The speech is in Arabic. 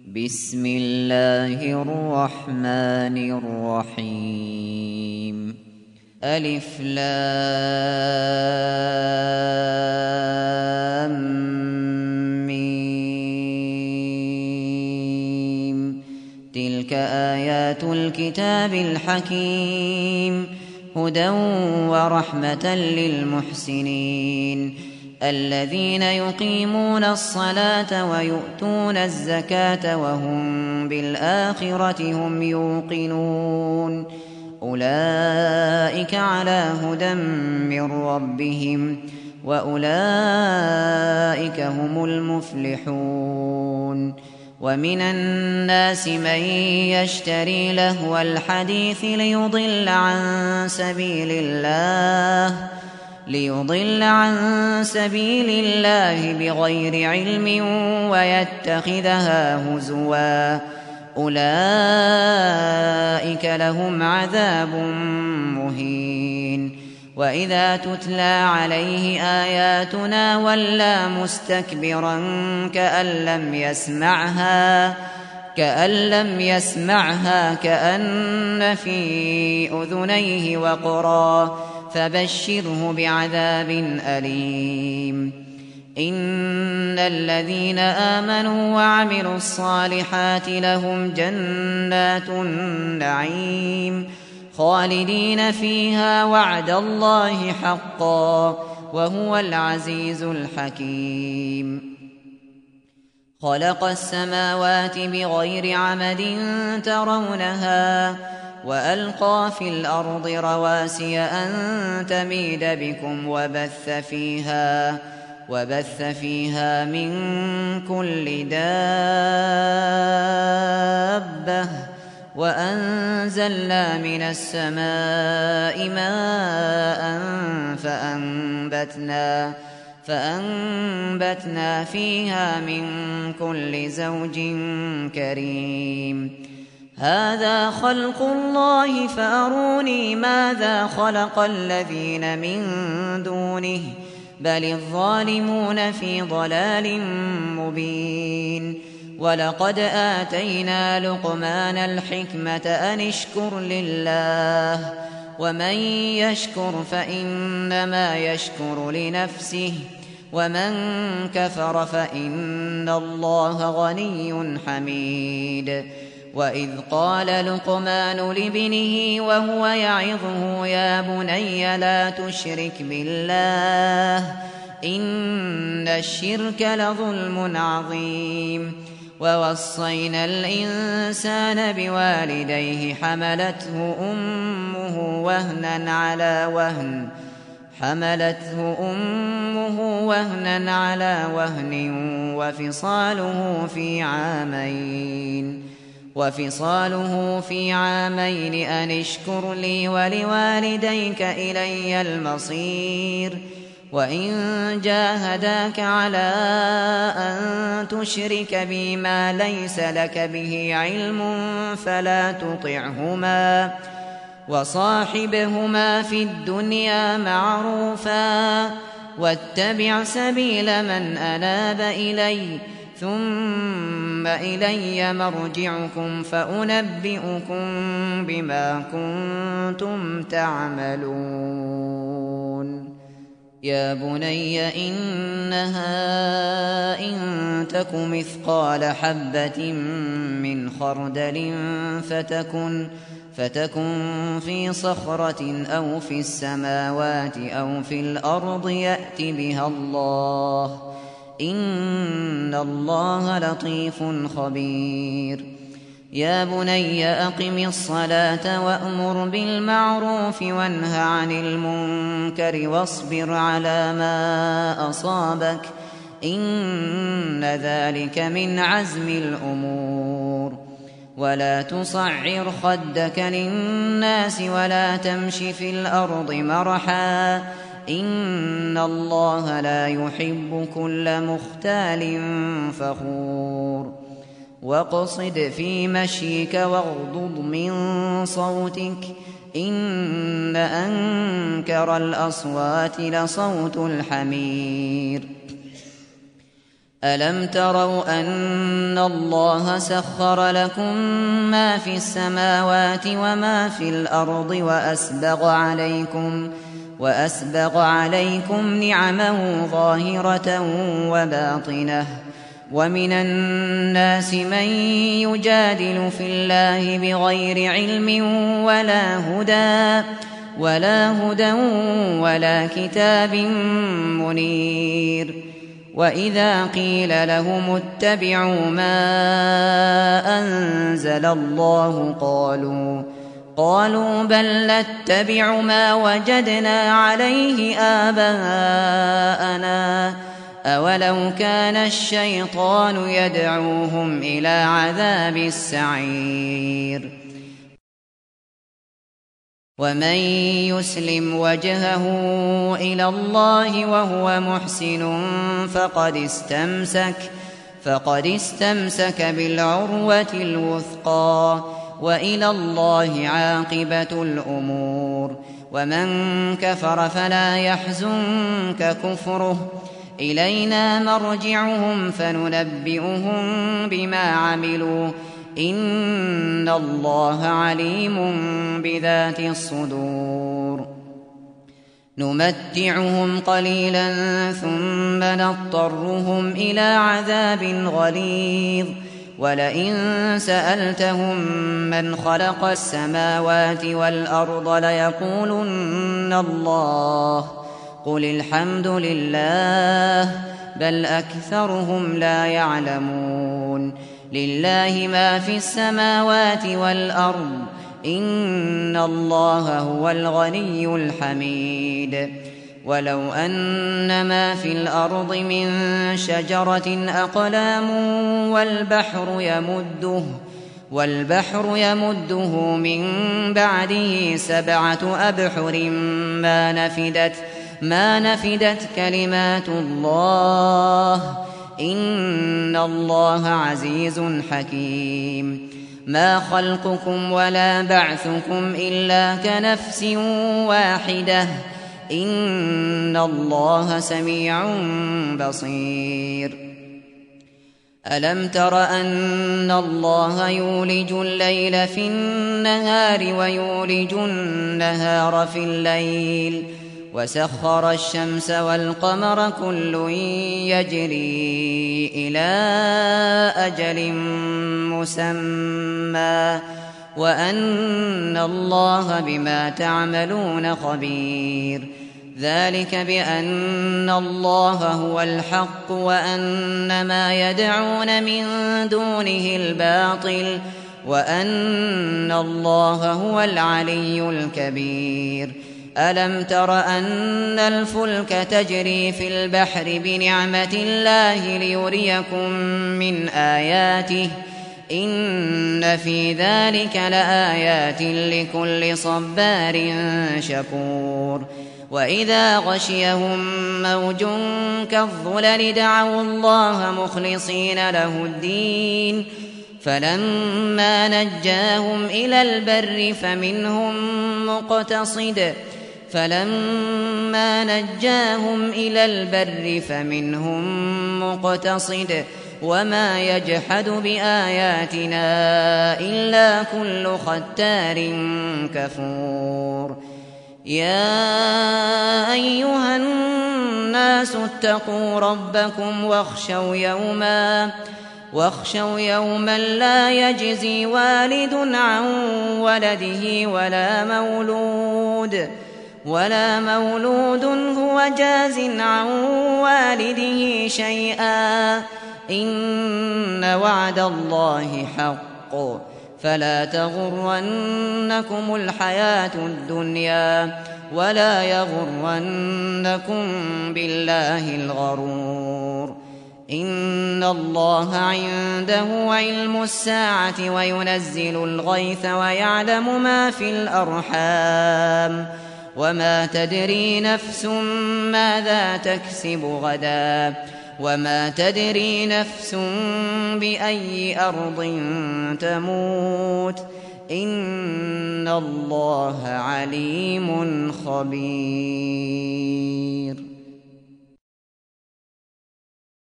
بسم الله الرحمن الرحيم. ألف لام ميم. تلك آيات الكتاب الحكيم، هدى ورحمة للمحسنين الذين يقيمون الصلاة ويؤتون الزكاة وهم بالآخرة هم يوقنون. أولئك على هدى من ربهم وأولئك هم المفلحون. ومن الناس من يشتري لهو الحديث ليضل عن سبيل الله بغير علم ويتخذها هزوا، أولئك لهم عذاب مهين. وإذا تتلى عليه آياتنا ولى مستكبرا كأن لم يسمعها كأن في أذنيه وقرا، فبشره بعذاب أليم. إن الذين آمنوا وعملوا الصالحات لهم جنات النعيم خالدين فيها، وعد الله حقا وهو العزيز الحكيم. خلق السماوات بغير عمد ترونها وألقى في الأرض رواسي أن تميد بكم وبث فيها من كل دابة، وأنزلنا من السماء ماء فأنبتنا فيها من كل زوج كريم. هذا خلق الله فأروني ماذا خلق الذين من دونه، بل الظالمون في ضلال مبين. ولقد آتينا لقمان الحكمة أن اشكر لله، ومن يشكر فإنما يشكر لنفسه، ومن كفر فإن الله غني حميد. وإذ قال لقمان لابنه وهو يعظه يا بني لا تشرك بالله إن الشرك لظلم عظيم. ووصينا الإنسان بوالديه حملته أمه وهنا على وهن وفصاله في عامين أن اشكر لي ولوالديك إلي المصير. وإن جاهداك على أن تشرك بي ما ليس لك به علم فلا تطعهما، وصاحبهما في الدنيا معروفا، واتبع سبيل من أناب إلي، ثم إلي مرجعكم فأنبئكم بما كنتم تعملون. يا بني إنها إن تك مثقال حبة من خردل فتكن في صخرة أو في السماوات أو في الأرض يأت بها الله، إن الله لطيف خبير. يا بني أقم الصلاة وأمر بالمعروف وانه عن المنكر واصبر على ما أصابك، إن ذلك من عزم الأمور. ولا تصعر خدك للناس ولا تمش في الأرض مرحا، إن الله لا يحب كل مختال فخور. واقصد في مشيك واغضض من صوتك، إن أنكر الأصوات لصوت الحمير. ألم تروا أن الله سخر لكم ما في السماوات وما في الأرض وأسبغ عليكم نعمه ظاهرة وباطنة ومن الناس من يجادل في الله بغير علم ولا هدى ولا كتاب منير وإذا قيل لهم اتبعوا ما أنزل الله قالوا بل نتبع ما وجدنا عليه آباءنا أولو كان الشيطان يدعوهم إلى عذاب السعير ومن يسلم وجهه إلى الله وهو محسن فقد استمسك بالعروة الوثقى وإلى الله عاقبة الأمور ومن كفر فلا يحزنك كفره إلينا مرجعهم فننبئهم بما عملوا إن الله عليم بذات الصدور نمتعهم قليلا ثم نضطرهم إلى عذاب غليظ ولئن سألتهم من خلق السماوات والأرض ليقولن الله قل الحمد لله بل أكثرهم لا يعلمون لله ما في السماوات والأرض إن الله هو الغني الحميد ولو أن ما في الأرض من شجرة أقلام والبحر يمده من بعده 7 أبحر ما نفدت كلمات الله إن الله عزيز حكيم ما خلقكم ولا بعثكم إلا كنفس واحدة إن الله سميع بصير ألم تر أن الله يولج الليل في النهار ويولج النهار في الليل وسخر الشمس والقمر كل يجري إلى أجل مسمى وأن الله بما تعملون خبير ذلك بأن الله هو الحق وأن ما يدعون من دونه الباطل وأن الله هو العلي الكبير ألم تر أن الفلك تجري في البحر بنعمة الله ليريكم من آياته إن في ذلك لآيات لكل صبار شكور وإذا غشيهم موج كالظلل دعوا الله مخلصين له الدين فلما نجاهم إلى البر فمنهم مقتصد وما يجحد بآياتنا إلا كل ختار كفور يا أيها الناس اتقوا ربكم واخشوا يوما لا يجزي والد عن ولده ولا مولود هو جاز عن والده شيئا إن وعد الله حق فلا تغرنكم الحياة الدنيا ولا يغرنكم بالله الغرور إن الله عنده علم الساعة وينزل الغيث ويعلم ما في الأرحام وما تدري نفس ماذا تكسب غدا وما تدري نفس بأي أرض تموت إن الله عليم خبير